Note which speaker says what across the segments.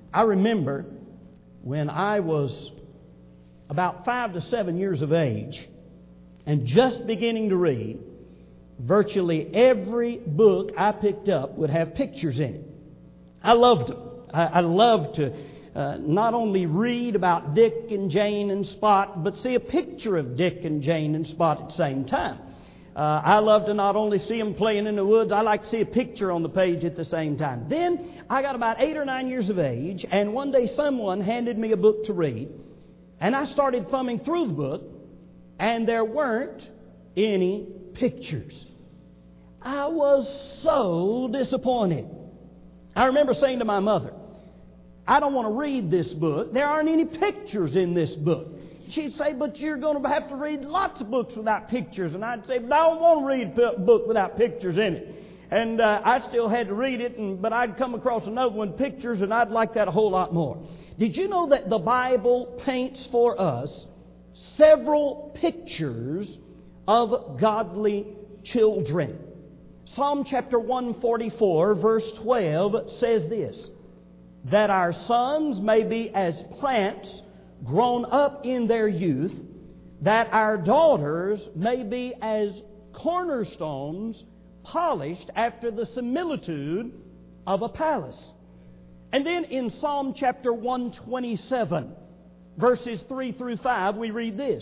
Speaker 1: I remember when I was about 5 to 7 years of age and just beginning to read, virtually every book I picked up would have pictures in it. I loved them. I loved to not only read about Dick and Jane and Spot, but see a picture of Dick and Jane and Spot at the same time. I love to not only see them playing in the woods, I like to see a picture on the page at the same time. Then I got about 8 or 9 years of age, and one day someone handed me a book to read, and I started thumbing through the book, and there weren't any pictures. I was so disappointed. I remember saying to my mother, I don't want to read this book. There aren't any pictures in this book. She'd say, but you're going to have to read lots of books without pictures. And I'd say, but I don't want to read a book without pictures in it. And I still had to read it, but I'd come across another one, pictures, and I'd like that a whole lot more. Did you know that the Bible paints for us several pictures of godly children? Psalm chapter 144, verse 12 says this, that our sons may be as plants grown up in their youth, that our daughters may be as cornerstones polished after the similitude of a palace. And then in Psalm chapter 127, verses 3 through 5, we read this,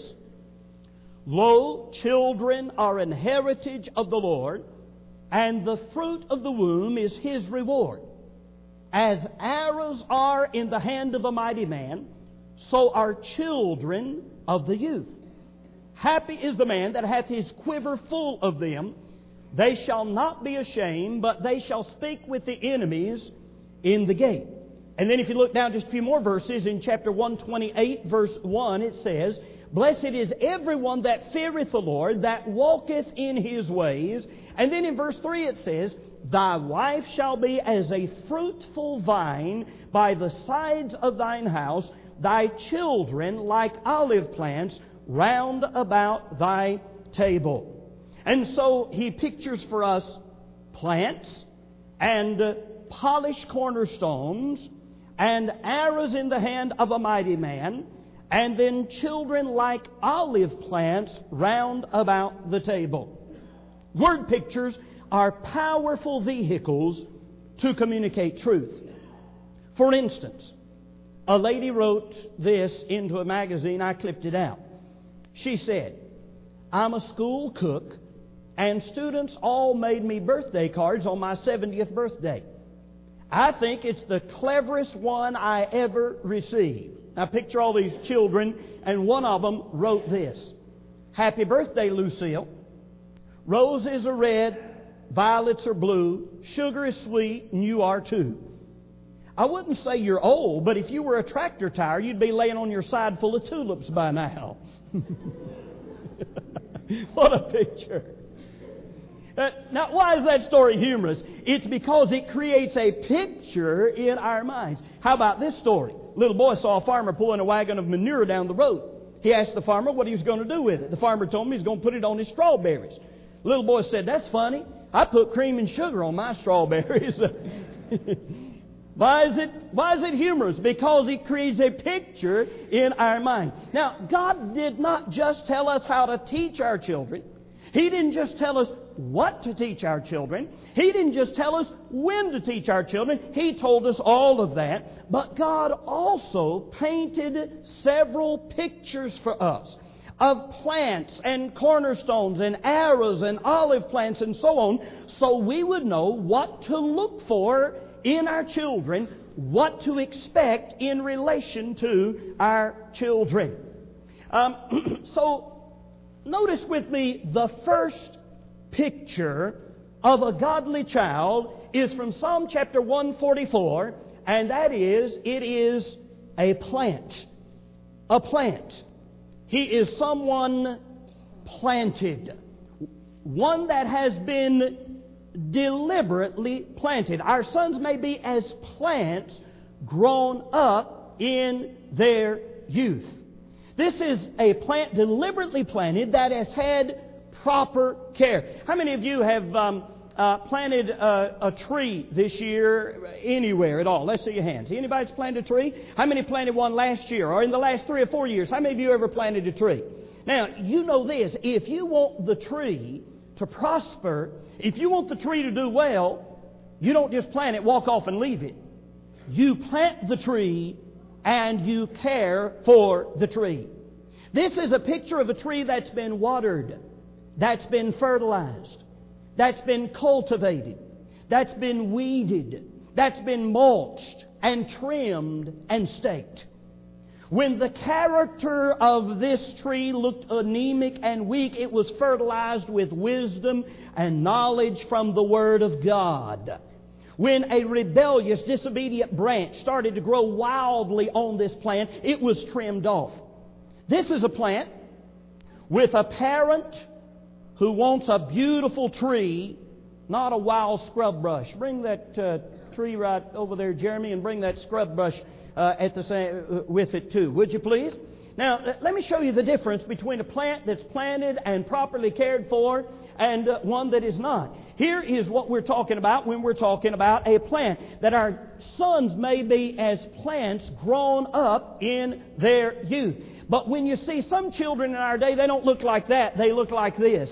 Speaker 1: Lo, children are an heritage of the Lord, and the fruit of the womb is His reward. As arrows are in the hand of a mighty man, so are children of the youth. Happy is the man that hath his quiver full of them. They shall not be ashamed, but they shall speak with the enemies in the gate. And then if you look down just a few more verses, in chapter 128, verse 1, it says, Blessed is everyone that feareth the Lord, that walketh in His ways. And then in verse 3 it says, Thy wife shall be as a fruitful vine by the sides of thine house, thy children like olive plants round about thy table. And so he pictures for us plants and polished cornerstones and arrows in the hand of a mighty man, and then children like olive plants round about the table. Word pictures are powerful vehicles to communicate truth. For instance, a lady wrote this into a magazine. I clipped it out. She said, I'm a school cook, and students all made me birthday cards on my 70th birthday. I think it's the cleverest one I ever received. Now picture all these children, and one of them wrote this, Happy birthday, Lucille. Roses are red, violets are blue, sugar is sweet, and you are too. I wouldn't say you're old, but if you were a tractor tire, you'd be laying on your side full of tulips by now. What a picture. Now, why is that story humorous? It's because it creates a picture in our minds. How about this story? A little boy saw a farmer pulling a wagon of manure down the road. He asked the farmer what he was going to do with it. The farmer told him he was going to put it on his strawberries. The little boy said, That's funny. I put cream and sugar on my strawberries. Why is it humorous? Because it creates a picture in our mind. Now, God did not just tell us how to teach our children. He didn't just tell us what to teach our children. He didn't just tell us when to teach our children. He told us all of that. But God also painted several pictures for us of plants and cornerstones and arrows and olive plants and so on, so we would know what to look for in our children, what to expect in relation to our children. So notice with me the first picture of a godly child is from Psalm chapter 144, and that is, it is a plant. A plant. He is someone planted. One that has been deliberately planted. Our sons may be as plants grown up in their youth. This is a plant deliberately planted that has had proper care. How many of you have planted a tree this year anywhere at all? Let's see your hands. Anybody's planted a tree? How many planted one last year or in the last 3 or 4 years? How many of you ever planted a tree? Now, you know this. If you want the tree to prosper, if you want the tree to do well, you don't just plant it, walk off and leave it. You plant the tree and you care for the tree. This is a picture of a tree that's been watered, that's been fertilized, that's been cultivated, that's been weeded, that's been mulched and trimmed and staked. When the character of this tree looked anemic and weak, it was fertilized with wisdom and knowledge from the Word of God. When a rebellious, disobedient branch started to grow wildly on this plant, it was trimmed off. This is a plant with a parent who wants a beautiful tree, not a wild scrub brush. Bring that tree right over there, Jeremy, and bring that scrub brush with it too, would you please? Now, let me show you the difference between a plant that's planted and properly cared for and one that is not. Here is what we're talking about when we're talking about a plant. That our sons may be as plants grown up in their youth. But when you see some children in our day, they don't look like that. They look like this.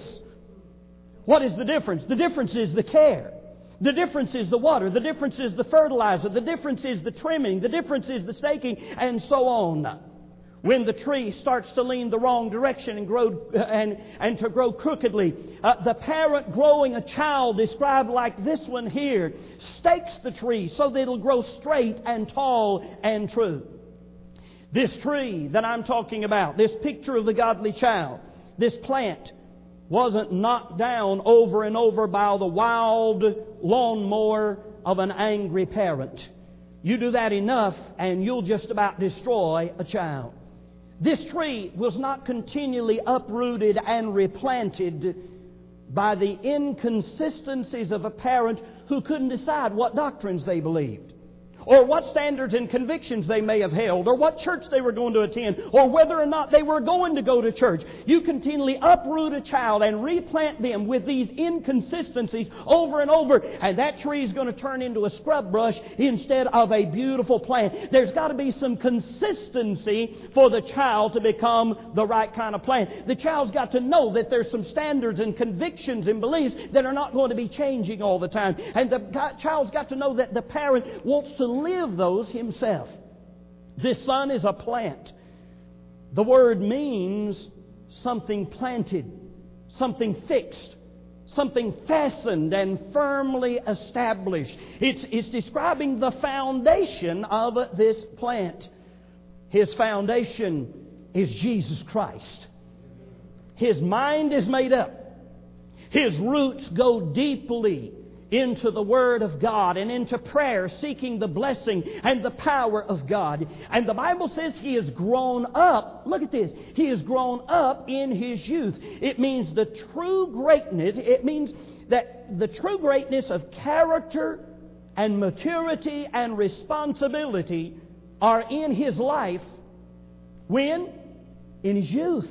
Speaker 1: What is the difference? The difference is the care. The difference is the water. The difference is the fertilizer. The difference is the trimming. The difference is the staking, and so on. When the tree starts to lean the wrong direction and grow and to grow crookedly, the parent growing a child described like this one here stakes the tree so that it'll grow straight and tall and true. This tree that I'm talking about, this picture of the godly child, this plant, wasn't knocked down over and over by the wild lawnmower of an angry parent. You do that enough and you'll just about destroy a child. This tree was not continually uprooted and replanted by the inconsistencies of a parent who couldn't decide what doctrines they believed, or what standards and convictions they may have held, or what church they were going to attend, or whether or not they were going to go to church. You continually uproot a child and replant them with these inconsistencies over and over, and that tree is going to turn into a scrub brush instead of a beautiful plant. There's got to be some consistency for the child to become the right kind of plant. The child's got to know that there's some standards and convictions and beliefs that are not going to be changing all the time. And the child's got to know that the parent wants to live those himself. This son is a plant. The word means something planted, something fixed, something fastened and firmly established. It's describing the foundation of this plant. His foundation is Jesus Christ. His mind is made up. His roots go deeply into the Word of God and into prayer, seeking the blessing and the power of God. And the Bible says he has grown up. Look at this. He has grown up in his youth. It means the true greatness. It means that the true greatness of character and maturity and responsibility are in his life when? In his youth.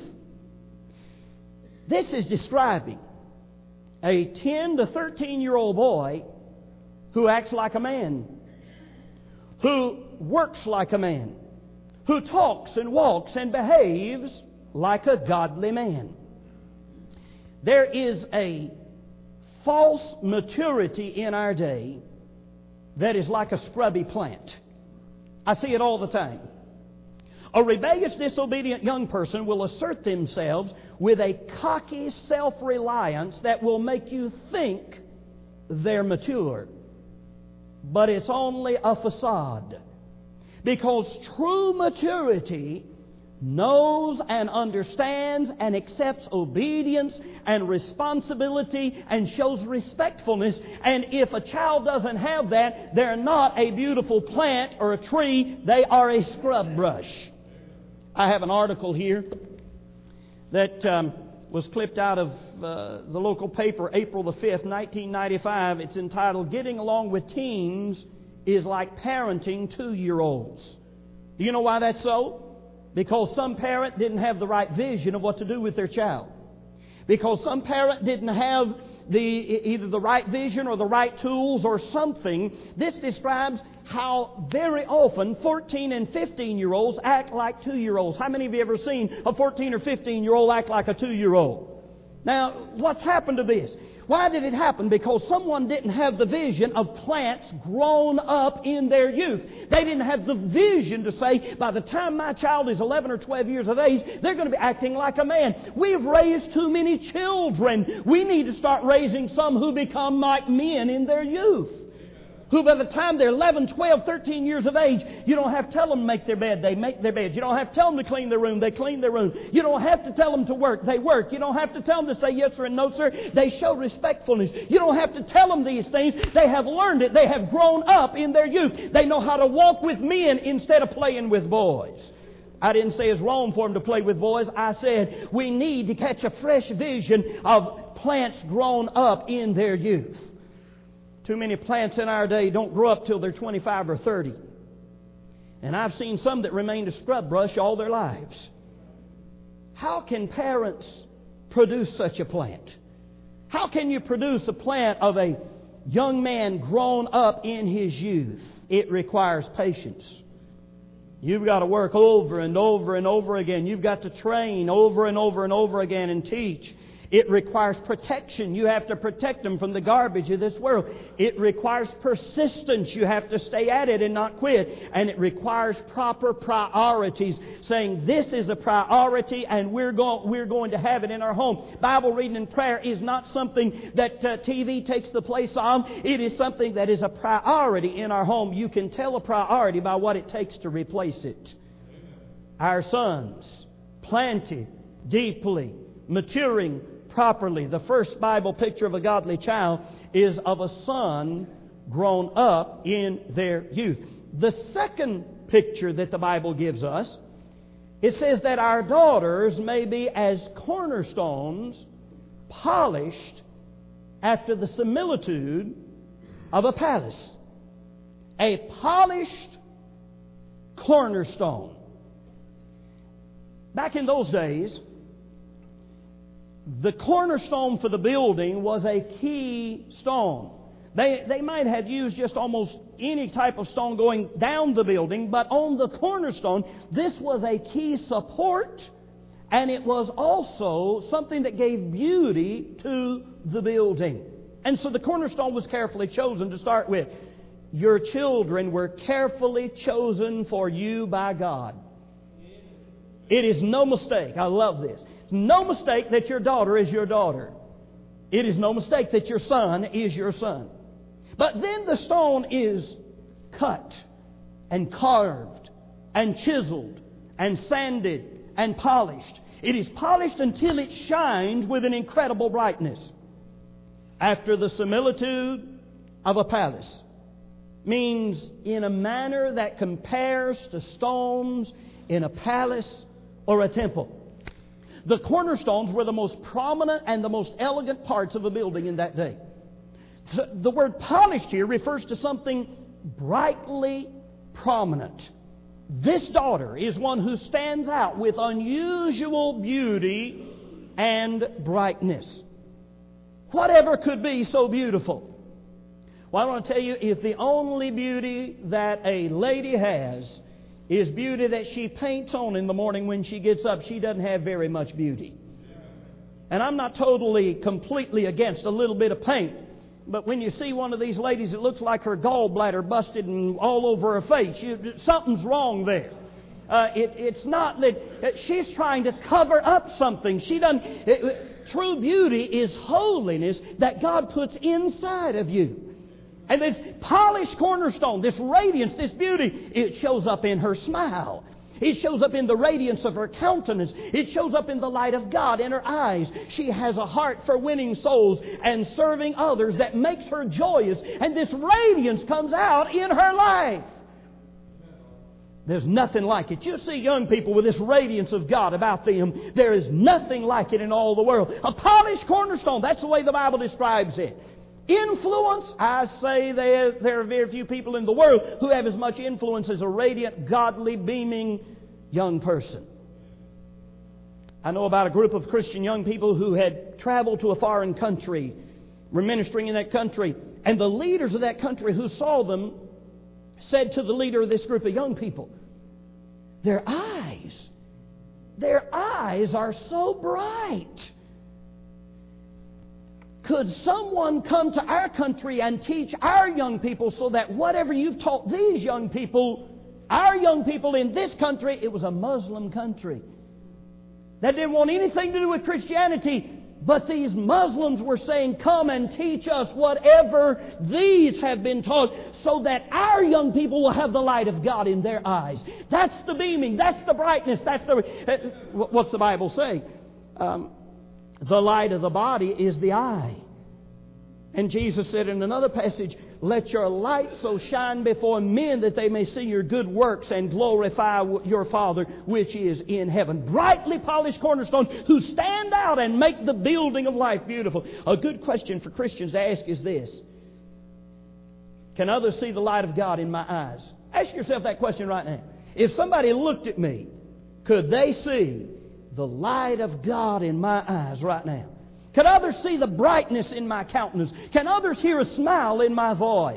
Speaker 1: This is describing a 10 to 13-year-old boy who acts like a man, who works like a man, who talks and walks and behaves like a godly man. There is a false maturity in our day that is like a scrubby plant. I see it all the time. A rebellious, disobedient young person will assert themselves with a cocky self-reliance that will make you think they're mature. But it's only a facade. Because true maturity knows and understands and accepts obedience and responsibility and shows respectfulness. And if a child doesn't have that, they're not a beautiful plant or a tree. They are a scrub brush. I have an article here that was clipped out of the local paper, April the 5th, 1995. It's entitled, "Getting Along with Teens is Like Parenting 2-Year-Olds." Do you know why that's so? Because some parent didn't have the right vision of what to do with their child. Because some parent didn't have either the right vision or the right tools or something. This describes how very often 14 and 15-year-olds act like 2-year-olds. How many of you ever seen a 14 or 15-year-old act like a 2-year-old? Now, what's happened to this? Why did it happen? Because someone didn't have the vision of plants grown up in their youth. They didn't have the vision to say, by the time my child is 11 or 12 years of age, they're going to be acting like a man. We've raised too many children. We need to start raising some who become like men in their youth. Who by the time they're 11, 12, 13 years of age, you don't have to tell them to make their bed, they make their beds. You don't have to tell them to clean their room, they clean their room. You don't have to tell them to work, they work. You don't have to tell them to say yes sir and no sir, they show respectfulness. You don't have to tell them these things, they have learned it, they have grown up in their youth. They know how to walk with men instead of playing with boys. I didn't say it's wrong for them to play with boys. I said we need to catch a fresh vision of plants grown up in their youth. Too many plants in our day don't grow up till they're 25 or 30. And I've seen some that remained a scrub brush all their lives. How can parents produce such a plant? How can you produce a plant of a young man grown up in his youth? It requires patience. You've got to work over and over and over again. You've got to train over and over and over again and teach. It requires protection. You have to protect them from the garbage of this world. It requires persistence. You have to stay at it and not quit. And it requires proper priorities, saying this is a priority and we're going to have it in our home. Bible reading and prayer is not something that TV takes the place of. It is something that is a priority in our home. You can tell a priority by what it takes to replace it. Our sons, planted deeply, maturing properly. The first Bible picture of a godly child is of a son grown up in their youth. The second picture that the Bible gives us, it says that our daughters may be as cornerstones polished after the similitude of a palace. A polished cornerstone. Back in those days, the cornerstone for the building was a key stone. They might have used just almost any type of stone going down the building, but on the cornerstone, this was a key support, and it was also something that gave beauty to the building. And so the cornerstone was carefully chosen to start with. Your children were carefully chosen for you by God. It is no mistake. I love this. No mistake that your daughter is your daughter. It is no mistake that your son is your son. But then the stone is cut and carved and chiseled and sanded and polished. It is polished until it shines with an incredible brightness. After the similitude of a palace means in a manner that compares to stones in a palace or a temple. The cornerstones were the most prominent and the most elegant parts of a building in that day. The word polished here refers to something brightly prominent. This daughter is one who stands out with unusual beauty and brightness. Whatever could be so beautiful? Well, I want to tell you, if the only beauty that a lady has is beauty that she paints on in the morning when she gets up, she doesn't have very much beauty. And I'm not totally, completely against a little bit of paint. But when you see one of these ladies, it looks like her gallbladder busted and all over her face. Something's wrong there. It's not that she's trying to cover up something. True beauty is holiness that God puts inside of you. And this polished cornerstone, this radiance, this beauty, it shows up in her smile. It shows up in the radiance of her countenance. It shows up in the light of God in her eyes. She has a heart for winning souls and serving others that makes her joyous. And this radiance comes out in her life. There's nothing like it. You see young people with this radiance of God about them. There is nothing like it in all the world. A polished cornerstone. That's the way the Bible describes it. Influence, I say there are very few people in the world who have as much influence as a radiant, godly, beaming young person. I know about a group of Christian young people who had traveled to a foreign country were ministering in that country. And the leaders of that country who saw them said to the leader of this group of young people, their eyes are so bright. Could someone come to our country and teach our young people so that whatever you've taught these young people, our young people in this country, it was a Muslim country that didn't want anything to do with Christianity. But these Muslims were saying, come and teach us whatever these have been taught so that our young people will have the light of God in their eyes. That's the beaming. That's the brightness. That's the... What's the Bible say? The light of the body is the eye. And Jesus said in another passage, let your light so shine before men that they may see your good works and glorify your Father which is in heaven. Brightly polished cornerstones who stand out and make the building of life beautiful. A good question for Christians to ask is this. Can others see the light of God in my eyes? Ask yourself that question right now. If somebody looked at me, could they see the light of God in my eyes right now? Can others see the brightness in my countenance? Can others hear a smile in my voice?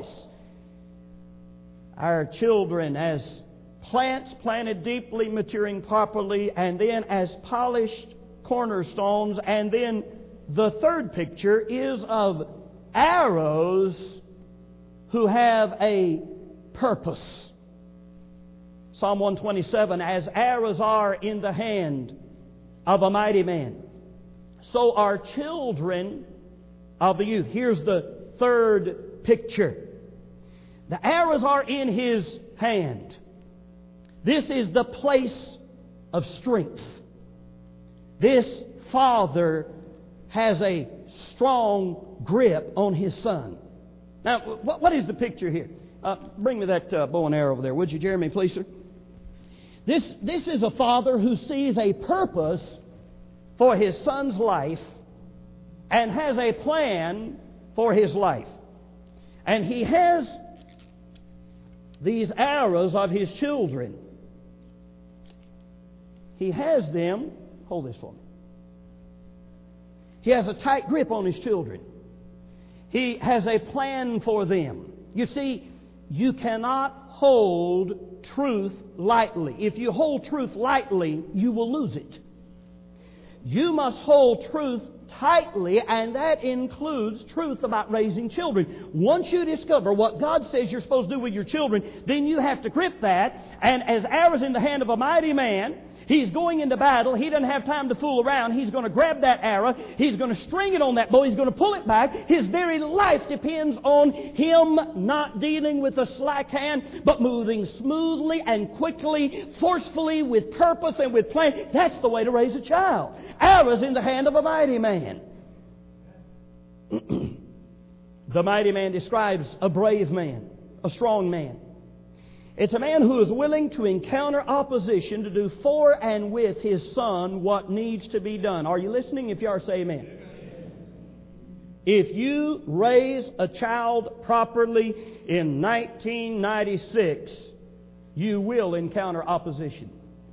Speaker 1: Our children as plants planted deeply, maturing properly, and then as polished cornerstones. And then the third picture is of arrows who have a purpose. Psalm 127, as arrows are in the hand of a mighty man, so are children of the youth. Here's the third picture. The arrows are in his hand. This is the place of strength. This father has a strong grip on his son. Now, what is the picture here? Bring me that bow and arrow over there, would you, Jeremy, please, sir? This is a father who sees a purpose for his son's life and has a plan for his life. And he has these arrows of his children. He has them, hold this for me. He has a tight grip on his children. He has a plan for them. You see, you cannot hold truth lightly. If you hold truth lightly, you will lose it. You must hold truth tightly, and that includes truth about raising children. Once you discover what God says you're supposed to do with your children, then you have to grip that. And as arrows in the hand of a mighty man, he's going into battle. He doesn't have time to fool around. He's going to grab that arrow. He's going to string it on that bow. He's going to pull it back. His very life depends on him not dealing with a slack hand, but moving smoothly and quickly, forcefully, with purpose and with plan. That's the way to raise a child. Arrows in the hand of a mighty man. The mighty man describes a brave man, a strong man. It's a man who is willing to encounter opposition to do for and with his son what needs to be done. Are you listening? If you are, say amen. If you raise a child properly in 1996, you will encounter opposition.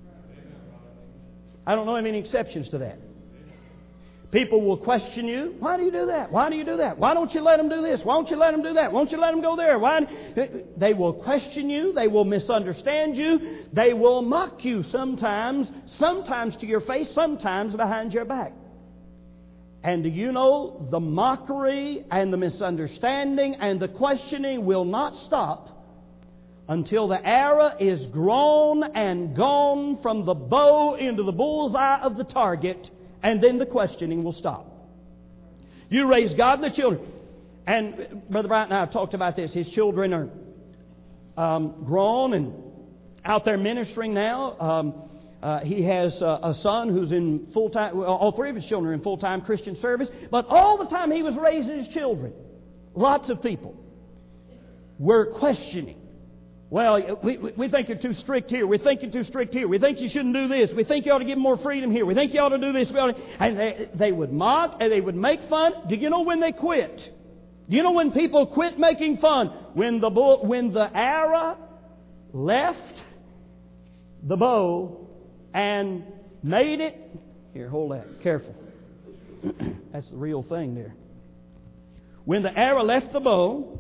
Speaker 1: I don't know of any exceptions to that. People will question you. Why do you do that? Why do you do that? Why don't you let them do this? Why don't you let them do that? Why don't you let them go there? Why? They will question you. They will misunderstand you. They will mock you sometimes to your face, sometimes behind your back. And do you know the mockery and the misunderstanding and the questioning will not stop until the arrow is grown and gone from the bow into the bullseye of the target. And then the questioning will stop. You raise godly children. And Brother Bryant and I have talked about this. His children are grown and out there ministering now. He has a son who's in full-time, all three of his children are in full-time Christian service. But all the time he was raising his children, lots of people were questioning. Well, we think you're too strict here. We think you're too strict here. We think you shouldn't do this. We think you ought to give them more freedom here. We think you ought to do this. And they would mock and they would make fun. Do you know when they quit? Do you know when people quit making fun? When the arrow left the bow and made it. Here, hold that. Careful. That's the real thing there. When the arrow left the bow,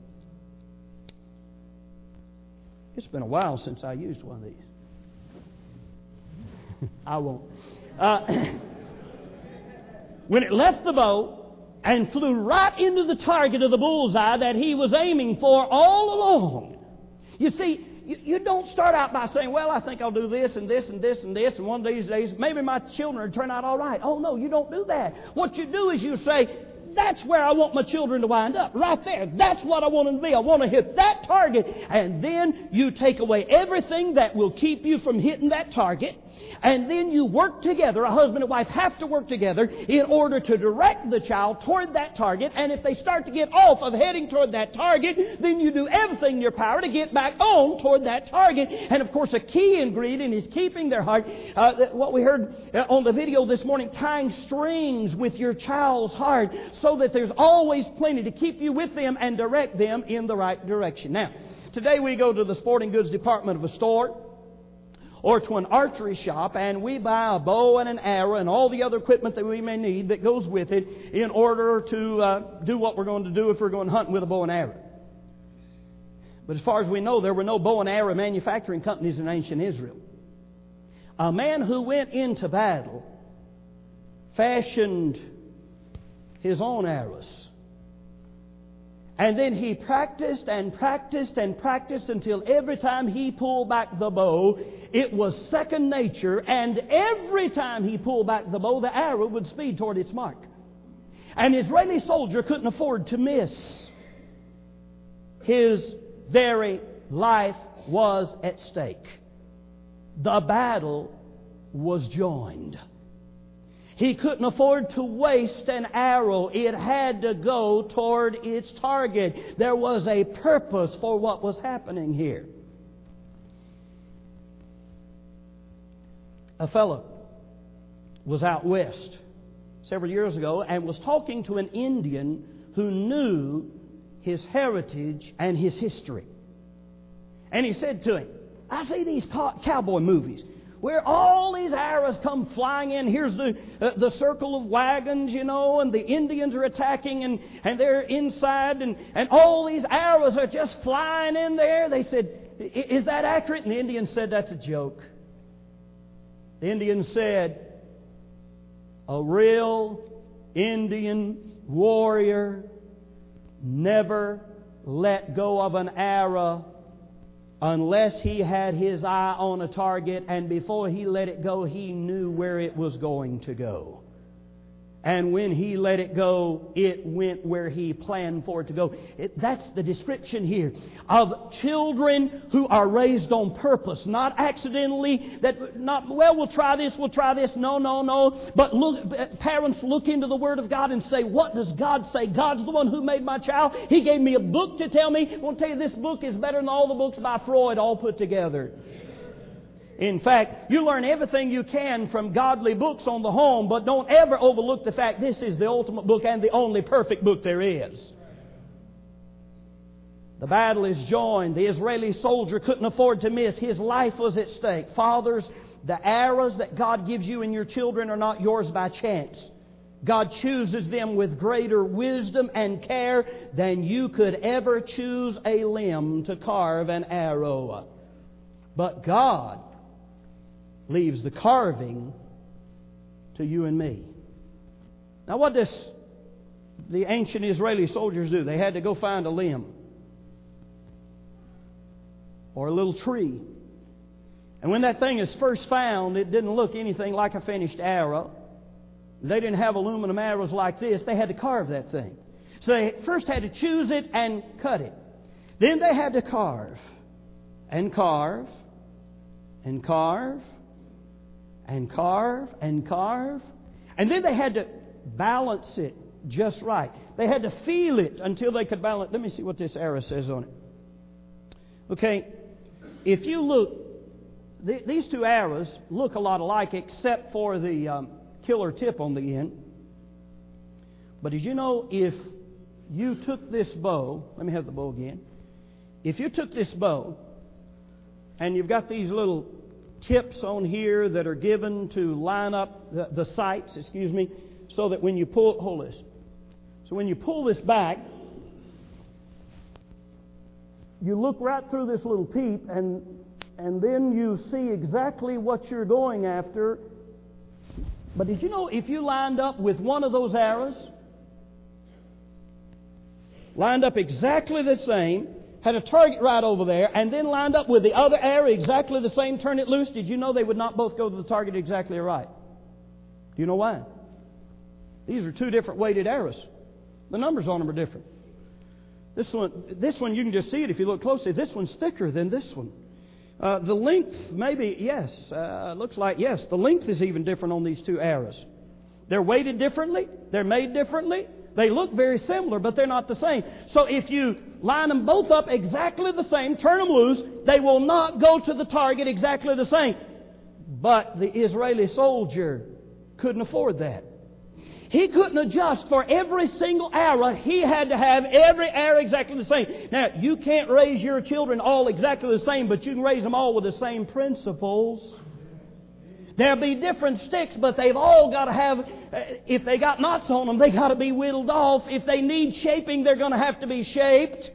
Speaker 1: it's been a while since I used one of these. I won't. When it left the bow and flew right into the target of the bullseye that he was aiming for all along. You see, you don't start out by saying, well, I think I'll do this and this and this and this, and one of these days maybe my children will turn out all right. Oh, no, you don't do that. What you do is you say, that's where I want my children to wind up. Right there. That's what I want them to be. I want to hit that target. And then you take away everything that will keep you from hitting that target. And then you work together. A husband and wife have to work together in order to direct the child toward that target. And if they start to get off of heading toward that target, then you do everything in your power to get back on toward that target. And of course, a key ingredient is keeping their heart. What we heard on the video this morning, tying strings with your child's heart so that there's always plenty to keep you with them and direct them in the right direction. Now, today we go to the sporting goods department of a store or to an archery shop, and we buy a bow and an arrow and all the other equipment that we may need that goes with it in order to do what we're going to do if we're going hunting with a bow and arrow. But as far as we know, there were no bow and arrow manufacturing companies in ancient Israel. A man who went into battle fashioned his own arrows. And then he practiced and practiced and practiced until every time he pulled back the bow, it was second nature. And every time he pulled back the bow, the arrow would speed toward its mark. An Israeli soldier couldn't afford to miss. His very life was at stake. The battle was joined. He couldn't afford to waste an arrow. It had to go toward its target. There was a purpose for what was happening here. A fellow was out west several years ago and was talking to an Indian who knew his heritage and his history. And he said to him, I see these cowboy movies where all these arrows come flying in. Here's the circle of wagons, you know, and the Indians are attacking, and they're inside, and all these arrows are just flying in there. They said, is that accurate? And the Indian said, that's a joke. The Indian said, a real Indian warrior never let go of an arrow unless he had his eye on a target, and before he let it go, he knew where it was going to go. And when he let it go, it went where he planned for it to go. That's the description here of children who are raised on purpose, not accidentally. We'll try this. No. But look, parents, look into the Word of God and say, what does God say? God's the one who made my child. He gave me a book to tell me. I want to tell you, this book is better than all the books by Freud all put together. In fact, you learn everything you can from godly books on the home, but don't ever overlook the fact this is the ultimate book and the only perfect book there is. The battle is joined. The Israeli soldier couldn't afford to miss. His life was at stake. Fathers, the arrows that God gives you and your children are not yours by chance. God chooses them with greater wisdom and care than you could ever choose a limb to carve an arrow. But God leaves the carving to you and me. Now, what does the ancient Israeli soldiers do? They had to go find a limb or a little tree. And when that thing is first found, it didn't look anything like a finished arrow. They didn't have aluminum arrows like this. They had to carve that thing. So they first had to choose it and cut it. Then they had to carve and carve and carve and carve and carve. And then they had to balance it just right. They had to feel it until they could balance it. Let me see what this arrow says on it. Okay, if you look, these two arrows look a lot alike except for the killer tip on the end. But did you know if you took this bow, let me have the bow again. If you took this bow and you've got these little tips on here that are given to line up the sights, so that when you pull, hold this. So when you pull this back, you look right through this little peep, and then you see exactly what you're going after. But did you know if you lined up with one of those arrows, lined up exactly the same, had a target right over there, and then lined up with the other arrow exactly the same, turn it loose, did you know they would not both go to the target exactly right? Do you know why? These are two different weighted arrows. The numbers on them are different. This one you can just see it if you look closely. This one's thicker than this one. The length, maybe, yes. Looks like, yes. The length is even different on these two arrows. They're weighted differently. They're made differently. They look very similar, but they're not the same. So if you line them both up exactly the same, turn them loose, they will not go to the target exactly the same. But the Israeli soldier couldn't afford that. He couldn't adjust for every single arrow. He had to have every arrow exactly the same. Now, you can't raise your children all exactly the same, but you can raise them all with the same principles. There'll be different sticks, but they've all got to have, if they got knots on them, they got to be whittled off. If they need shaping, they're going to have to be shaped.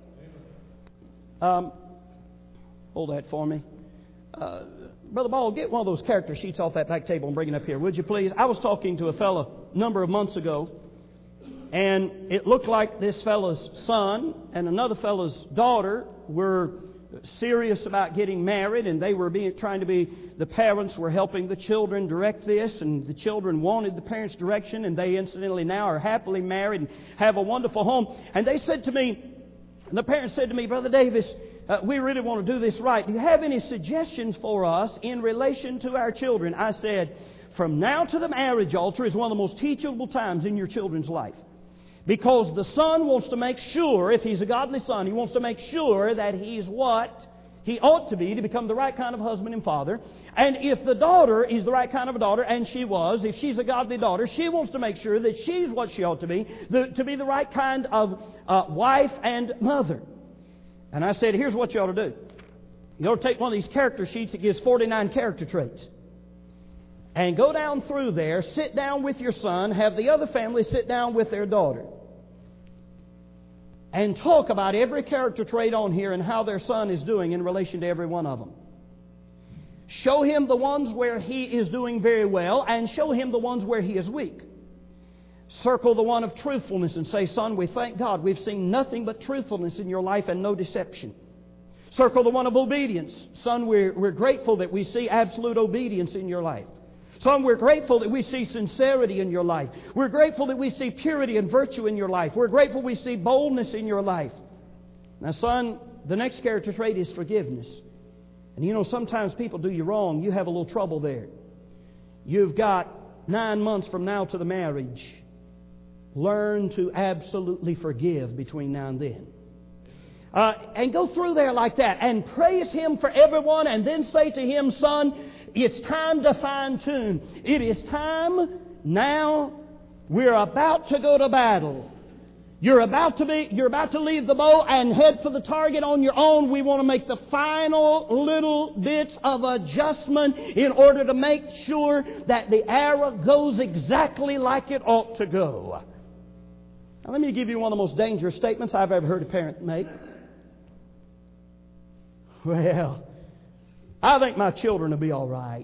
Speaker 1: Hold that for me. Brother Ball, get one of those character sheets off that back table and bring it up here, would you please? I was talking to a fellow a number of months ago, and it looked like this fellow's son and another fellow's daughter were serious about getting married, and they were the parents were helping the children direct this, and the children wanted the parents' direction, and they incidentally now are happily married and have a wonderful home. And they said to me, the parents said to me, Brother Davis, we really want to do this right. Do you have any suggestions for us in relation to our children? I said, from now to the marriage altar is one of the most teachable times in your children's life. Because the son wants to make sure, if he's a godly son, he wants to make sure that he's what he ought to be to become the right kind of husband and father. And if the daughter is the right kind of a daughter, and she was, if she's a godly daughter, she wants to make sure that she's what she ought to be the right kind of wife and mother. And I said, here's what you ought to do. You ought to take one of these character sheets that gives 49 character traits. And go down through there, sit down with your son, have the other family sit down with their daughter. And talk about every character trait on here and how their son is doing in relation to every one of them. Show him the ones where he is doing very well, and show him the ones where he is weak. Circle the one of truthfulness and say, son, we thank God we've seen nothing but truthfulness in your life and no deception. Circle the one of obedience. Son, we're grateful that we see absolute obedience in your life. Son, we're grateful that we see sincerity in your life. We're grateful that we see purity and virtue in your life. We're grateful we see boldness in your life. Now, son, the next character trait is forgiveness. And you know, sometimes people do you wrong. You have a little trouble there. You've got 9 months from now to the marriage. Learn to absolutely forgive between now and then. And go through there like that and praise Him for everyone, and then say to him, son, it's time to fine-tune. It is time now. We're about to go to battle. You're about to leave the bow and head for the target on your own. We want to make the final little bits of adjustment in order to make sure that the arrow goes exactly like it ought to go. Now, let me give you one of the most dangerous statements I've ever heard a parent make. Well, I think my children will be all right.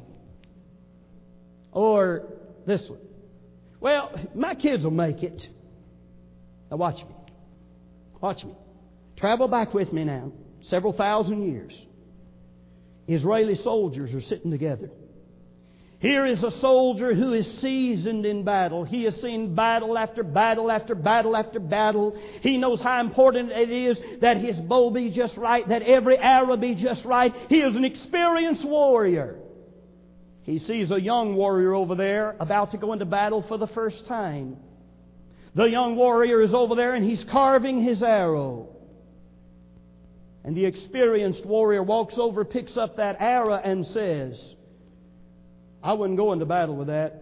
Speaker 1: Or this one. Well, my kids will make it. Now watch me. Watch me. Travel back with me now. Several thousand years. Israeli soldiers are sitting together. Here is a soldier who is seasoned in battle. He has seen battle after battle after battle after battle. He knows how important it is that his bow be just right, that every arrow be just right. He is an experienced warrior. He sees a young warrior over there about to go into battle for the first time. The young warrior is over there and he's carving his arrow. And the experienced warrior walks over, picks up that arrow and says, I wouldn't go into battle with that.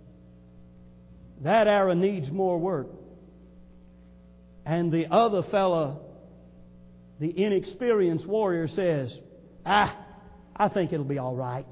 Speaker 1: That arrow needs more work. And the other fellow, the inexperienced warrior, says, I think it'll be all right.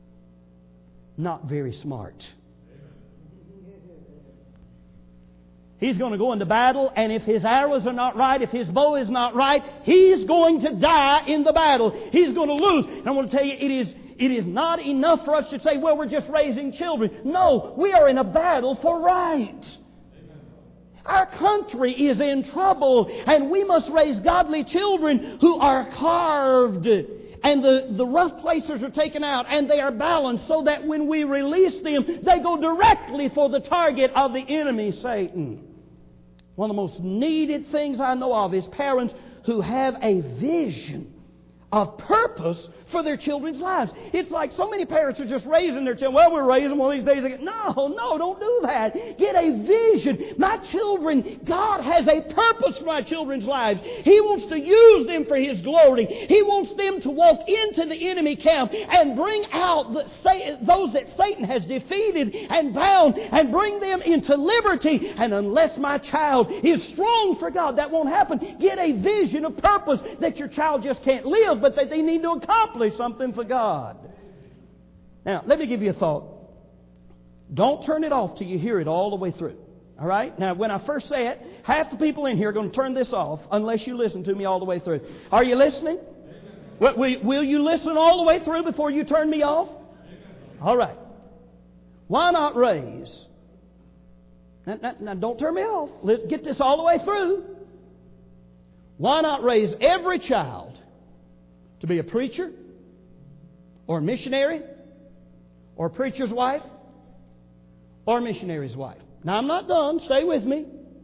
Speaker 1: Not very smart. He's going to go into battle, and if his arrows are not right, if his bow is not right, he's going to die in the battle. He's going to lose. And I want to tell you, it is not enough for us to say, well, we're just raising children. No, we are in a battle for right. Our country is in trouble, and we must raise godly children who are carved, and the rough places are taken out, and they are balanced so that when we release them, they go directly for the target of the enemy, Satan. One of the most needed things I know of is parents who have a vision of purpose for their children's lives. It's like so many parents are just raising their children. Well, we're raising them one of these days. No, don't do that. Get a vision. My children, God has a purpose for my children's lives. He wants to use them for His glory. He wants them to walk into the enemy camp and bring out those that Satan has defeated and bound, and bring them into liberty. And unless my child is strong for God, that won't happen. Get a vision of purpose that your child just can't live, but that they need to accomplish something for God. Now, let me give you a thought. Don't turn it off till you hear it all the way through. All right? Now, when I first say it, half the people in here are going to turn this off unless you listen to me all the way through. Are you listening? Will you listen all the way through before you turn me off? All right. Why not raise? Now, don't turn me off. Let's get this all the way through. Why not raise every child to be a preacher, or a missionary, or a preacher's wife, or a missionary's wife? Now, I'm not done. Stay with me.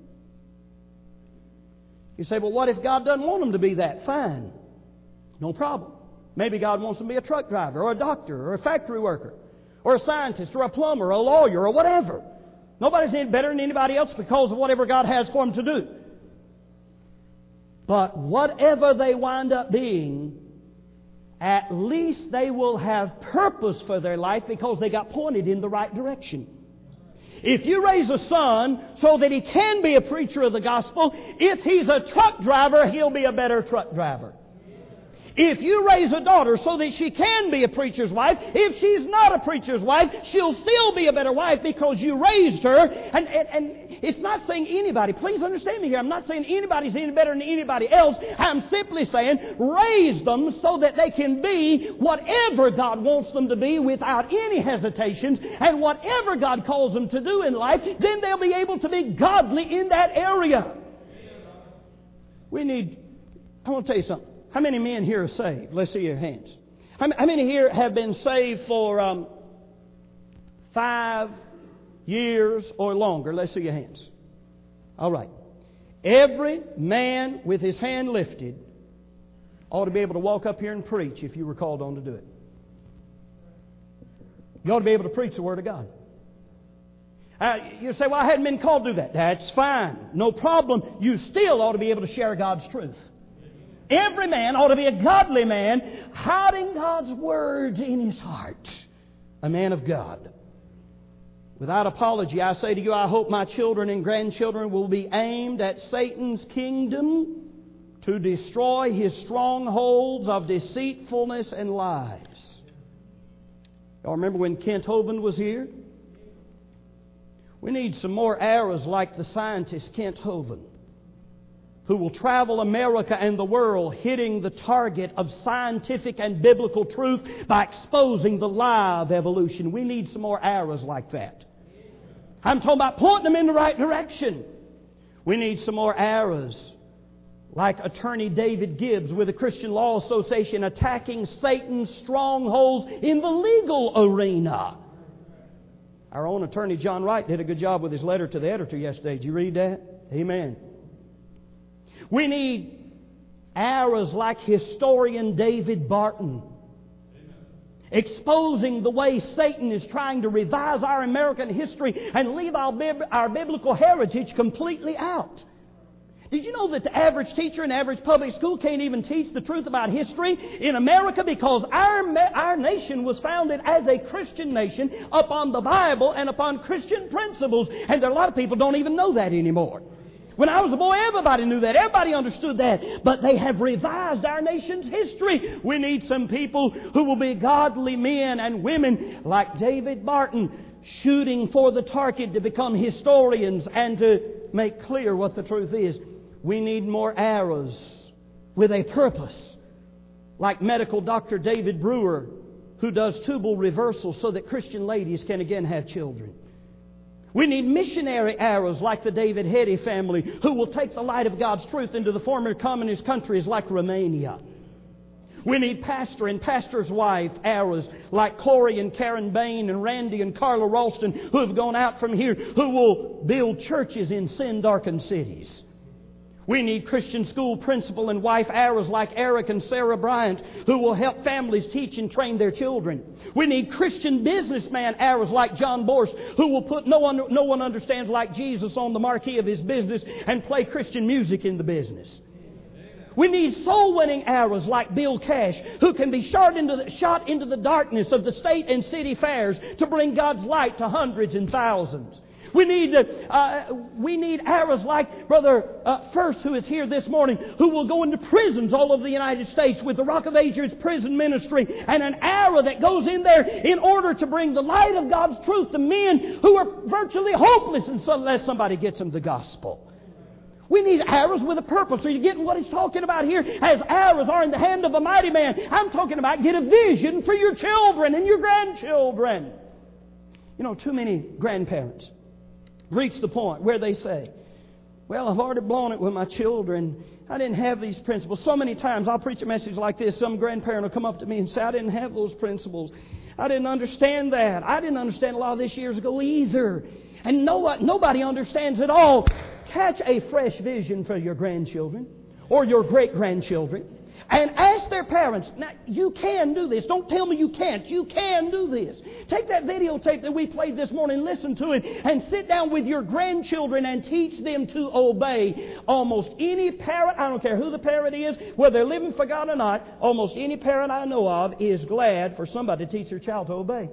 Speaker 1: You say, well, what if God doesn't want them to be that? Fine. No problem. Maybe God wants them to be a truck driver, or a doctor, or a factory worker, or a scientist, or a plumber, or a lawyer, or whatever. Nobody's any better than anybody else because of whatever God has for them to do. But whatever they wind up being, at least they will have purpose for their life because they got pointed in the right direction. If you raise a son so that he can be a preacher of the gospel, if he's a truck driver, he'll be a better truck driver. If you raise a daughter so that she can be a preacher's wife, if she's not a preacher's wife, she'll still be a better wife because you raised her. And it's not saying anybody, please understand me here, I'm not saying anybody's any better than anybody else. I'm simply saying raise them so that they can be whatever God wants them to be without any hesitations. And whatever God calls them to do in life, then they'll be able to be godly in that area. I want to tell you something. How many men here are saved? Let's see your hands. How many here have been saved for 5 years or longer? Let's see your hands. All right. Every man with his hand lifted ought to be able to walk up here and preach if you were called on to do it. You ought to be able to preach the Word of God. You say, well, I hadn't been called to do that. That's fine. No problem. You still ought to be able to share God's truth. Every man ought to be a godly man, hiding God's Word in his heart. A man of God. Without apology, I say to you, I hope my children and grandchildren will be aimed at Satan's kingdom to destroy his strongholds of deceitfulness and lies. Y'all remember when Kent Hovind was here? We need some more arrows like the scientist Kent Hovind, who will travel America and the world hitting the target of scientific and biblical truth by exposing the lie of evolution. We need some more arrows like that. I'm talking about pointing them in the right direction. We need some more arrows like Attorney David Gibbs with the Christian Law Association attacking Satan's strongholds in the legal arena. Our own attorney John Wright did a good job with his letter to the editor yesterday. Did you read that? Amen. We need arrows like historian David Barton, exposing the way Satan is trying to revise our American history and leave our biblical heritage completely out. Did you know that the average teacher in average public school can't even teach the truth about history in America because our nation was founded as a Christian nation upon the Bible and upon Christian principles, and there are a lot of people who don't even know that anymore. When I was a boy, everybody knew that. Everybody understood that. But they have revised our nation's history. We need some people who will be godly men and women like David Barton, shooting for the target to become historians and to make clear what the truth is. We need more arrows with a purpose. Like medical Dr. David Brewer, who does tubal reversal so that Christian ladies can again have children. We need missionary arrows like the David Heddy family, who will take the light of God's truth into the former communist countries like Romania. We need pastor and pastor's wife arrows like Corey and Karen Bain and Randy and Carla Ralston, who have gone out from here, who will build churches in sin-darkened cities. We need Christian school principal and wife arrows like Eric and Sarah Bryant, who will help families teach and train their children. We need Christian businessman arrows like John Borst, who will put no one understands like Jesus on the marquee of his business and play Christian music in the business. We need soul-winning arrows like Bill Cash, who can be shot into the darkness of the state and city fairs to bring God's light to hundreds and thousands. We need arrows like Brother First, who is here this morning, who will go into prisons all over the United States with the Rock of Ages prison ministry, and an arrow that goes in there in order to bring the light of God's truth to men who are virtually hopeless unless somebody gets them the gospel. We need arrows with a purpose. Are you getting what he's talking about here? As arrows are in the hand of a mighty man, I'm talking about get a vision for your children and your grandchildren. You know, too many grandparents reach the point where they say, well, I've already blown it with my children. I didn't have these principles. So many times I'll preach a message like this. Some grandparent will come up to me and say, I didn't have those principles. I didn't understand that. I didn't understand a lot of this years ago either. And nobody understands it all. Catch a fresh vision for your grandchildren or your great-grandchildren and ask their parents. Now, you can do this. Don't tell me you can't. You can do this. Take that videotape that we played this morning, listen to it, and sit down with your grandchildren and teach them to obey. Almost any parent, I don't care who the parent is, whether they're living for God or not, almost any parent I know of is glad for somebody to teach their child to obey.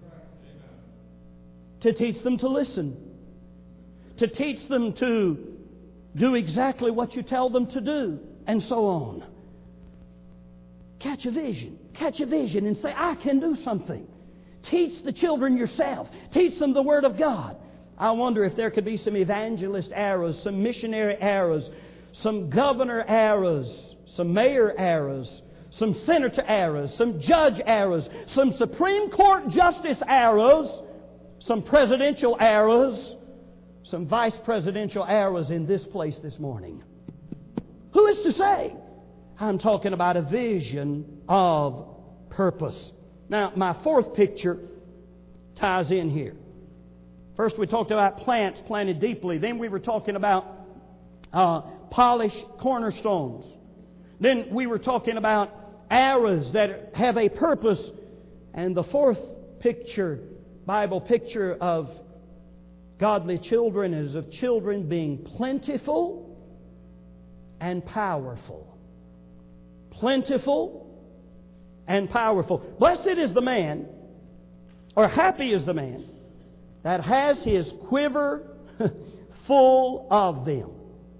Speaker 1: To teach them to listen. To teach them to do exactly what you tell them to do, and so on. Catch a vision. Catch a vision and say, I can do something. Teach the children yourself. Teach them the Word of God. I wonder if there could be some evangelist arrows, some missionary arrows, some governor arrows, some mayor arrows, some senator arrows, some judge arrows, some Supreme Court justice arrows, some presidential arrows, some vice presidential arrows in this place this morning. Who is to say? I'm talking about a vision of purpose. Now, my fourth picture ties in here. First, we talked about plants planted deeply. Then we were talking about polished cornerstones. Then we were talking about arrows that have a purpose. And the fourth picture, Bible picture of godly children, is of children being plentiful and powerful. Plentiful and powerful. Blessed is the man, or happy is the man, that has his quiver full of them.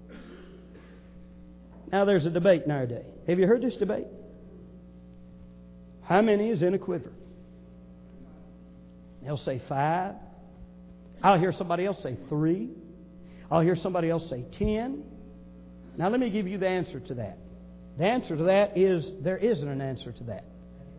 Speaker 1: Now there's a debate in our day. Have you heard this debate? How many is in a quiver? They'll say 5. I'll hear somebody else say 3. I'll hear somebody else say 10. Now let me give you the answer to that. The answer to that is there isn't an answer to that.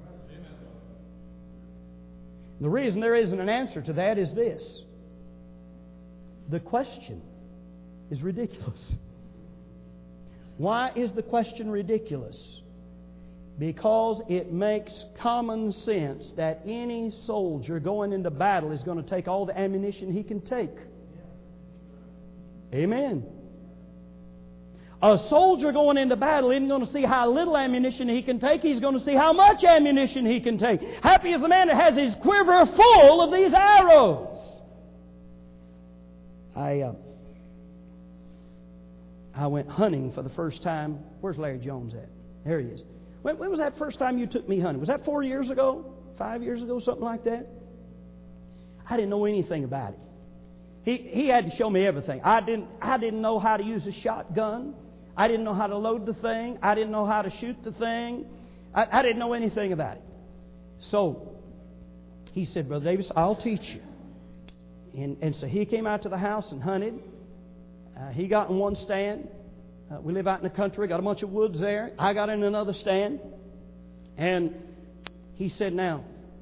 Speaker 1: The reason there isn't an answer to that is this. The question is ridiculous. Why is the question ridiculous? Because it makes common sense that any soldier going into battle is going to take all the ammunition he can take. Amen. A soldier going into battle isn't going to see how little ammunition he can take. He's going to see how much ammunition he can take. Happy is the man that has his quiver full of these arrows. I went hunting for the first time. Where's Larry Jones at? There he is. When was that first time you took me hunting? Was that 4 years ago? 5 years ago? Something like that? I didn't know anything about it. He had to show me everything. I didn't know how to use a shotgun. I didn't know how to load the thing. I didn't know how to shoot the thing. I didn't know anything about it. So he said, Brother Davis, I'll teach you. And so he came out to the house and hunted. He got in one stand. We live out in the country, got a bunch of woods there. I got in another stand. And he said, now,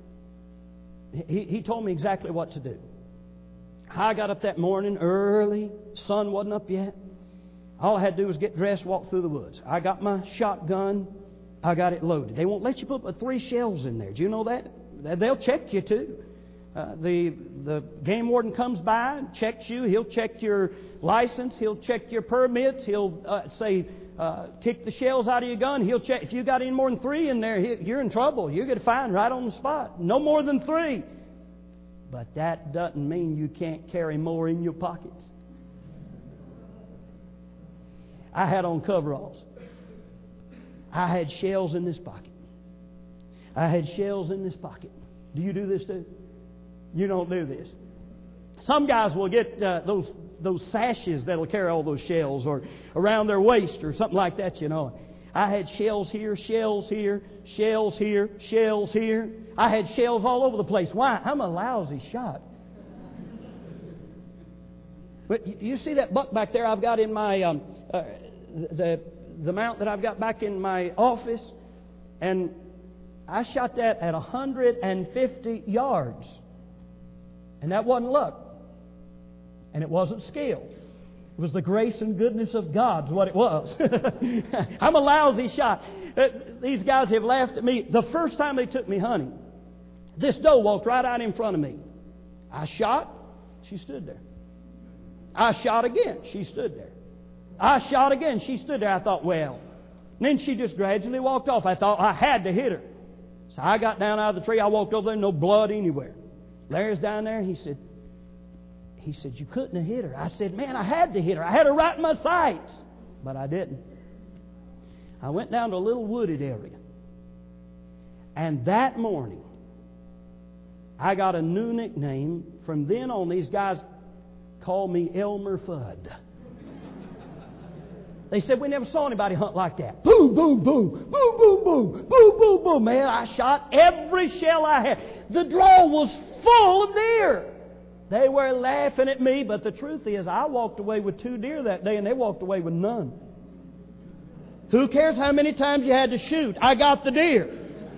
Speaker 1: he told me exactly what to do. I got up that morning early. Sun wasn't up yet. All I had to do was get dressed, walk through the woods. I got my shotgun. I got it loaded. They won't let you put but 3 shells in there. Do you know that? They'll check you too. The game warden comes by, checks you. He'll check your license. He'll check your permits. He'll say, kick the shells out of your gun. He'll check. If you got any more than 3 in there, you're in trouble. You get fined right on the spot. No more than 3. But that doesn't mean you can't carry more in your pockets. I had on coveralls. I had shells in this pocket. I had shells in this pocket. Do you do this too? You don't do this. Some guys will get those sashes that'll carry all those shells, or around their waist or something like that, you know. I had shells here, shells here, shells here, shells here. I had shells all over the place. Why? I'm a lousy shot. But you see that buck back there I've got in my the mount that I've got back in my office, and I shot that at 150 yards. And that wasn't luck. And it wasn't skill. It was the grace and goodness of God, is what it was. I'm a lousy shot. These guys have laughed at me. The first time they took me hunting, this doe walked right out in front of me. I shot, she stood there. I shot again, she stood there. I shot again, she stood there. I thought, well. And then she just gradually walked off. I thought I had to hit her. So I got down out of the tree. I walked over there, no blood anywhere. Larry's down there. He said, you couldn't have hit her. I said, man, I had to hit her. I had her right in my sights. But I didn't. I went down to a little wooded area. And that morning, I got a new nickname. From then on, these guys called me Elmer Fudd. They said, we never saw anybody hunt like that. Boom, boom, boom, boom, boom, boom, boom, boom, boom. Man, I shot every shell I had. The draw was full of deer. They were laughing at me, but the truth is, I walked away with 2 deer that day, and they walked away with none. Who cares how many times you had to shoot? I got the deer.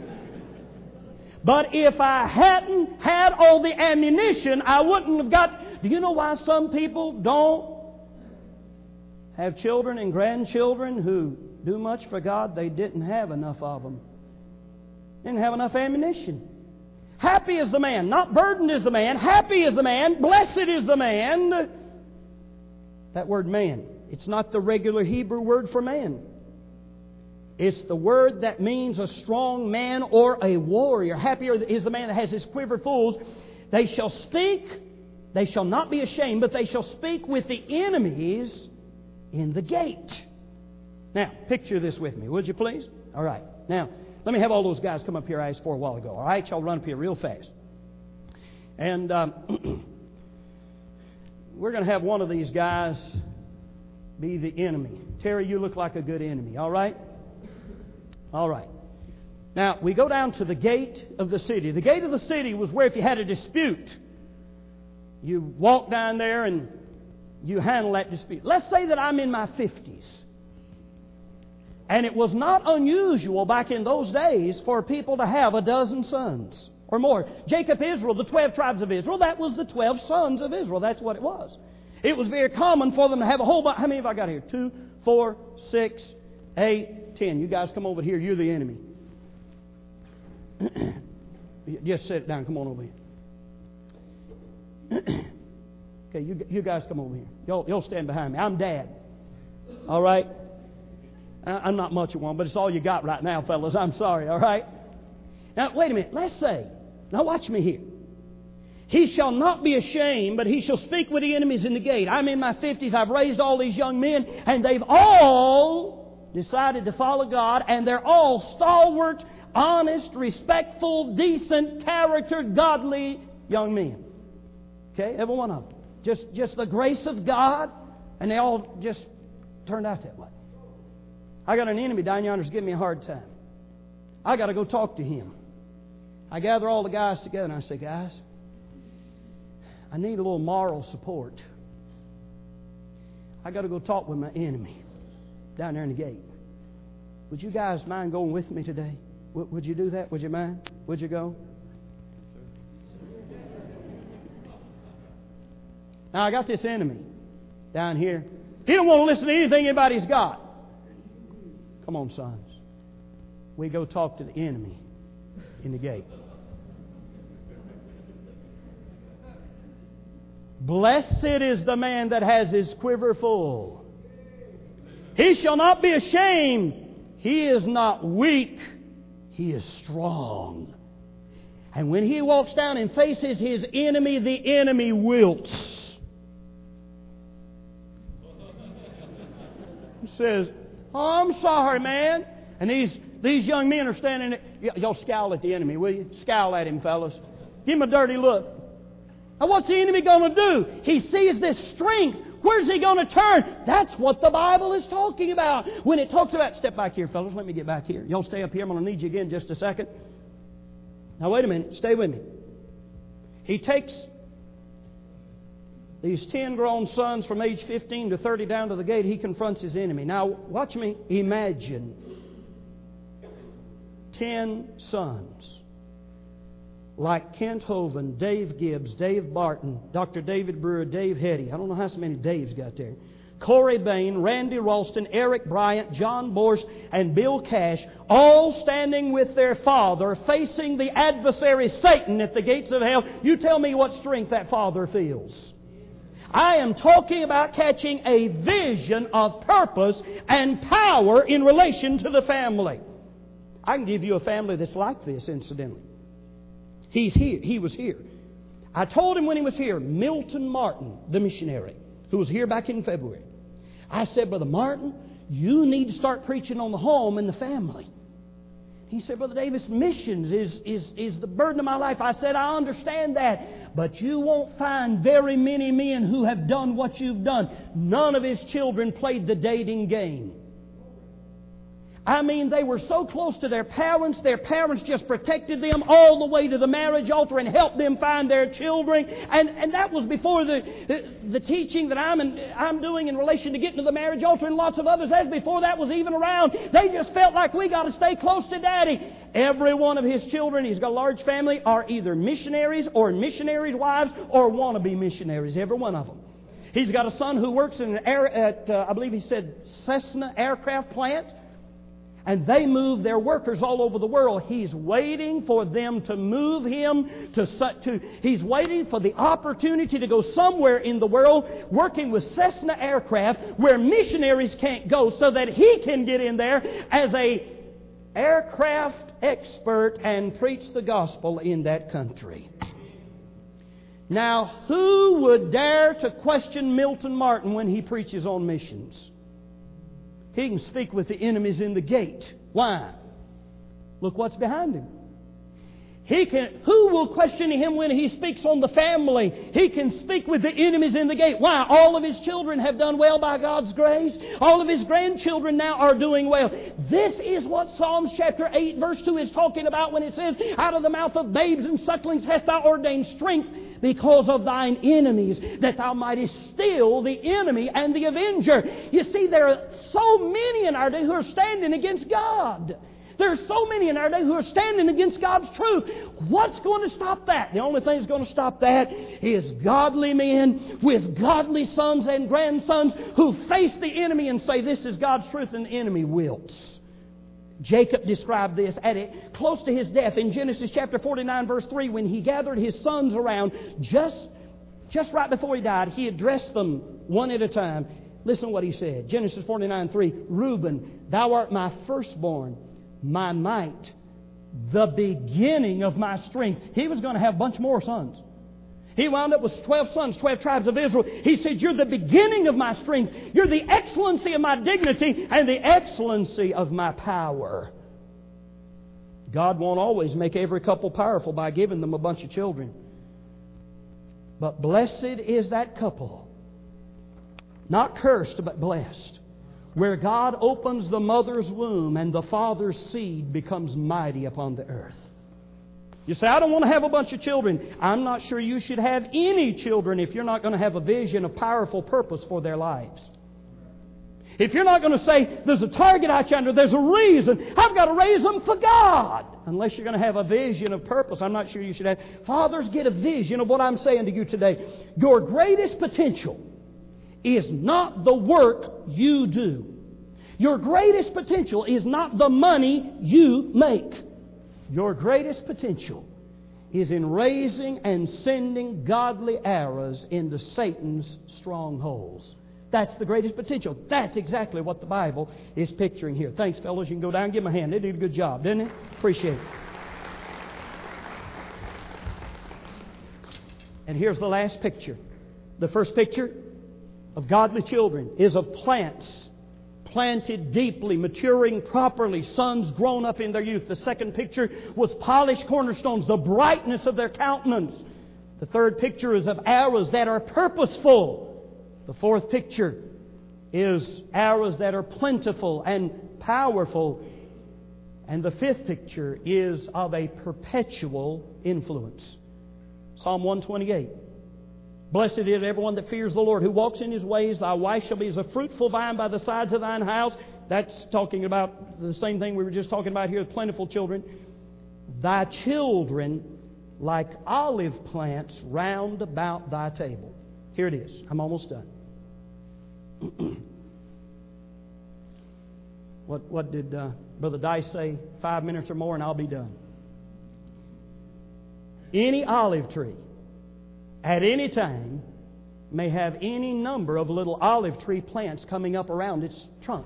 Speaker 1: But if I hadn't had all the ammunition, I wouldn't have got... Do you know why some people don't have children and grandchildren who do much for God? They didn't have enough of them. Didn't have enough ammunition. Happy is the man, not burdened is the man. Happy is the man, blessed is the man. That word man, it's not the regular Hebrew word for man. It's the word that means a strong man or a warrior. Happier is the man that has his quiver full. They shall speak, they shall not be ashamed, but they shall speak with the enemies in the gate. Now, picture this with me, would you please? All right. Now, let me have all those guys come up here I asked for a while ago. All right? Y'all run up here real fast. And we're going to have one of these guys be the enemy. Terry, you look like a good enemy. All right? All right. Now, we go down to the gate of the city. The gate of the city was where if you had a dispute, you walk down there and you handle that dispute. Let's say that I'm in my 50s. And it was not unusual back in those days for people to have a dozen sons or more. Jacob, Israel, the 12 tribes of Israel, that was the 12 sons of Israel. That's what it was. It was very common for them to have a whole bunch. How many have I got here? 2, 4, 6, 8, 10. You guys come over here. You're the enemy. Just sit down. Come on over here. Okay, you guys come over here. Y'all stand behind me. I'm Dad. All right? I'm not much of one, but it's all you got right now, fellas. I'm sorry, all right? Now, wait a minute. Let's say, now watch me here. He shall not be ashamed, but he shall speak with the enemies in the gate. I'm in my 50s. I've raised all these young men, and they've all decided to follow God, and they're all stalwart, honest, respectful, decent, character, godly young men. Okay? Every one of them. Just the grace of God, and they all just turned out that way. I got an enemy down yonder who's giving me a hard time. I got to go talk to him. I gather all the guys together and I say, guys, I need a little moral support. I got to go talk with my enemy down there in the gate. Would you guys mind going with me today? Would you do that? Would you mind? Would you go? Now, I got this enemy down here. He don't want to listen to anything anybody's got. Come on, sons. We go talk to the enemy in the gate. Blessed is the man that has his quiver full. He shall not be ashamed. He is not weak. He is strong. And when he walks down and faces his enemy, the enemy wilts. He says, "Oh, I'm sorry, man." And these young men are standing there. Y'all scowl at the enemy, will you? Scowl at him, fellas. Give him a dirty look. Now, what's the enemy going to do? He sees this strength. Where's he going to turn? That's what the Bible is talking about. When it talks about... Step back here, fellas. Let me get back here. Y'all stay up here. I'm going to need you again just a second. Now, wait a minute. Stay with me. He takes these 10 grown sons from age 15 to 30 down to the gate. He confronts his enemy. Now, watch me. Imagine 10 sons like Kent Hovind, Dave Gibbs, Dave Barton, Dr. David Brewer, Dave Hetty. I don't know how so many Daves got there. Corey Bain, Randy Ralston, Eric Bryant, John Borst, and Bill Cash, all standing with their father, facing the adversary Satan at the gates of hell. You tell me what strength that father feels. I am talking about catching a vision of purpose and power in relation to the family. I can give you a family that's like this, incidentally. He's here. He was here. I told him when he was here, Milton Martin, the missionary, who was here back in February. I said, "Brother Martin, you need to start preaching on the home and the family." He said, "Brother Davis, missions is the burden of my life." I said, "I understand that, but you won't find very many men who have done what you've done." None of his children played the dating game. I mean, they were so close to their parents just protected them all the way to the marriage altar and helped them find their children. And that was before the teaching that I'm doing in relation to getting to the marriage altar, and lots of others. That's before that was even around. They just felt like we got to stay close to Daddy. Every one of his children, he's got a large family, are either missionaries or missionaries' wives or wannabe missionaries, every one of them. He's got a son who works in I believe he said Cessna aircraft plant. And they move their workers all over the world. He's waiting for them to move him he's waiting for the opportunity to go somewhere in the world working with Cessna aircraft where missionaries can't go, so that he can get in there as a aircraft expert and preach the gospel in that country. Now, who would dare to question Milton Martin when he preaches on missions? He can speak with the enemies in the gate. Why? Look what's behind him. Who will question him when he speaks on the family? He can speak with the enemies in the gate. Why? All of his children have done well by God's grace. All of his grandchildren now are doing well. This is what Psalms chapter 8 verse 2 is talking about when it says, "Out of the mouth of babes and sucklings hast thou ordained strength because of thine enemies, that thou mightest still the enemy and the avenger." You see, there are so many in our day who are standing against God. There are so many in our day who are standing against God's truth. What's going to stop that? The only thing that's going to stop that is godly men with godly sons and grandsons who face the enemy and say, "This is God's truth," and the enemy wilts. Jacob described this close to his death in Genesis chapter 49 verse 3, when he gathered his sons around just right before he died. He addressed them one at a time. Listen to what he said. Genesis 49:3, "Reuben, thou art my firstborn, my might, the beginning of my strength." He was going to have a bunch more sons. He wound up with 12 sons, 12 tribes of Israel. He said, "You're the beginning of my strength. You're the excellency of my dignity and the excellency of my power." God won't always make every couple powerful by giving them a bunch of children. But blessed is that couple, not cursed but blessed, where God opens the mother's womb and the father's seed becomes mighty upon the earth. You say, "I don't want to have a bunch of children." I'm not sure you should have any children if you're not going to have a vision of powerful purpose for their lives. If you're not going to say, there's a target out yonder, there's a reason, I've got to raise them for God. Unless you're going to have a vision of purpose, I'm not sure you should have. Fathers, get a vision of what I'm saying to you today. Your greatest potential is not the work you do. Your greatest potential is not the money you make. Your greatest potential is in raising and sending godly arrows into Satan's strongholds. That's the greatest potential. That's exactly what the Bible is picturing here. Thanks, fellows. You can go down and give them a hand. They did a good job, didn't they? Appreciate it. And here's the last picture. The first picture of godly children is of plants planted deeply, maturing properly, sons grown up in their youth. The second picture was polished cornerstones, the brightness of their countenance. The third picture is of arrows that are purposeful. The fourth picture is arrows that are plentiful and powerful. And the fifth picture is of a perpetual influence. Psalm 128. Blessed is everyone that fears the Lord, who walks in His ways. Thy wife shall be as a fruitful vine by the sides of thine house. That's talking about the same thing we were just talking about here with plentiful children. Thy children like olive plants round about thy table. Here it is. I'm almost done. What did Brother Dice say? 5 minutes or more and I'll be done. Any olive tree at any time may have any number of little olive tree plants coming up around its trunk.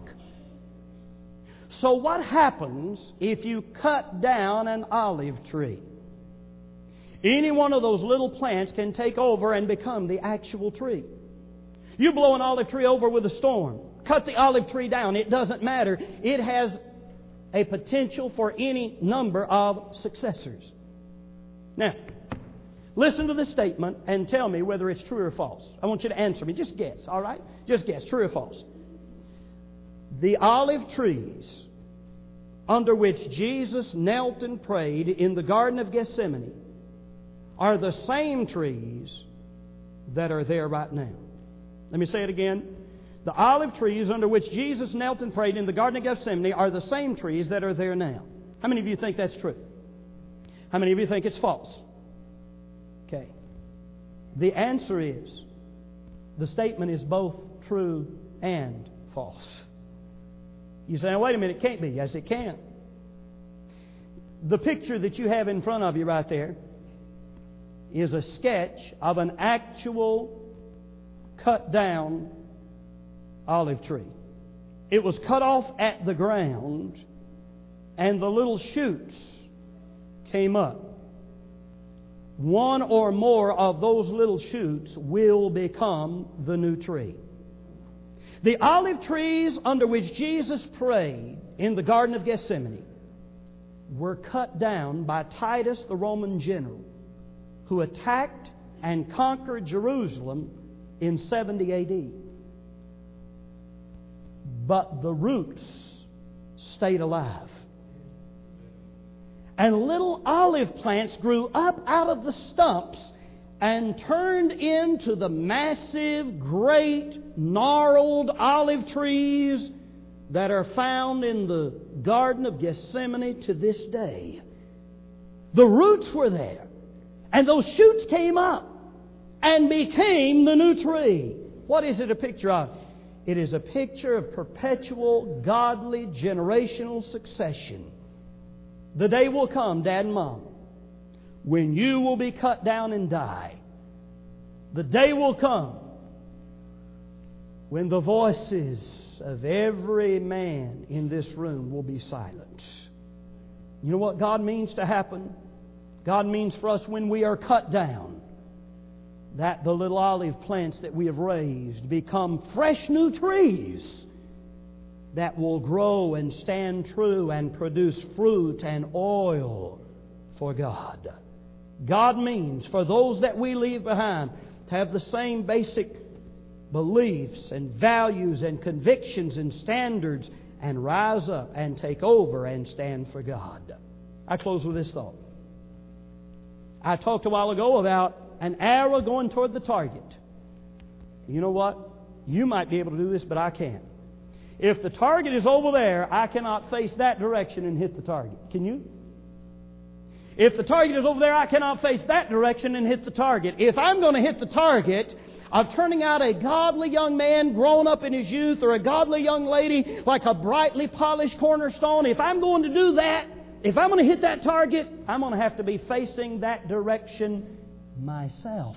Speaker 1: So what happens if you cut down an olive tree? Any one of those little plants can take over and become the actual tree. You blow an olive tree over with a storm. Cut the olive tree down. It doesn't matter. It has a potential for any number of successors. Now, listen to this statement and tell me whether it's true or false. I want you to answer me. Just guess, all right? Just guess, true or false. The olive trees under which Jesus knelt and prayed in the Garden of Gethsemane are the same trees that are there right now. Let me say it again. The olive trees under which Jesus knelt and prayed in the Garden of Gethsemane are the same trees that are there now. How many of you think that's true? How many of you think it's false? Okay. The answer is, the statement is both true and false. You say, wait a minute, it can't be. Yes, it can. The picture that you have in front of you right there is a sketch of an actual cut down olive tree. It was cut off at the ground and the little shoots came up. One or more of those little shoots will become the new tree. The olive trees under which Jesus prayed in the Garden of Gethsemane were cut down by Titus, the Roman general, who attacked and conquered Jerusalem in 70 A.D. But the roots stayed alive. And little olive plants grew up out of the stumps and turned into the massive, great, gnarled olive trees that are found in the Garden of Gethsemane to this day. The roots were there, and those shoots came up and became the new tree. What is it a picture of? It is a picture of perpetual, godly, generational succession. The day will come, Dad and Mom, when you will be cut down and die. The day will come when the voices of every man in this room will be silent. You know what God means to happen? God means for us when we are cut down, that the little olive plants that we have raised become fresh new trees that will grow and stand true and produce fruit and oil for God. God means for those that we leave behind to have the same basic beliefs and values and convictions and standards and rise up and take over and stand for God. I close with this thought. I talked a while ago about an arrow going toward the target. You know what? You might be able to do this, but I can't. If the target is over there, I cannot face that direction and hit the target. Can you? If the target is over there, I cannot face that direction and hit the target. If I'm going to hit the target of turning out a godly young man grown up in his youth, or a godly young lady like a brightly polished cornerstone, if I'm going to do that, if I'm going to hit that target, I'm going to have to be facing that direction myself.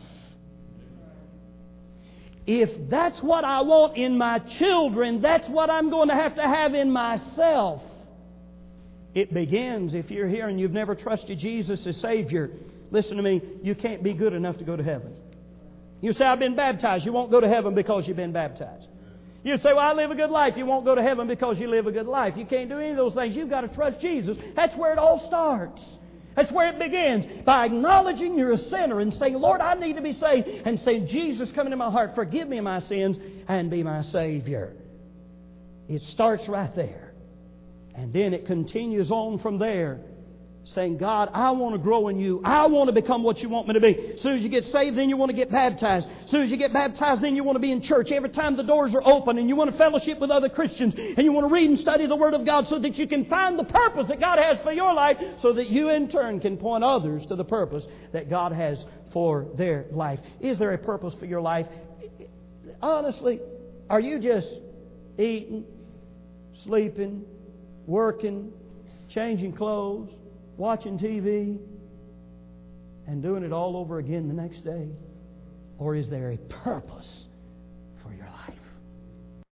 Speaker 1: If that's what I want in my children, that's what I'm going to have in myself. It begins, if you're here and you've never trusted Jesus as Savior, listen to me, you can't be good enough to go to heaven. You say, I've been baptized. You won't go to heaven because you've been baptized. You say, well, I live a good life. You won't go to heaven because you live a good life. You can't do any of those things. You've got to trust Jesus. That's where it all starts. That's where it begins. By acknowledging you're a sinner and saying, Lord, I need to be saved. And saying, Jesus, come into my heart, forgive me my sins, and be my Savior. It starts right there. And then it continues on from there. Saying, God, I want to grow in You. I want to become what You want me to be. As soon as you get saved, then you want to get baptized. As soon as you get baptized, then you want to be in church. Every time the doors are open and you want to fellowship with other Christians and you want to read and study the Word of God so that you can find the purpose that God has for your life, so that you in turn can point others to the purpose that God has for their life. Is there a purpose for your life? Honestly, are you just eating, sleeping, working, changing clothes, watching TV, and doing it all over again the next day? Or is there a purpose for your life?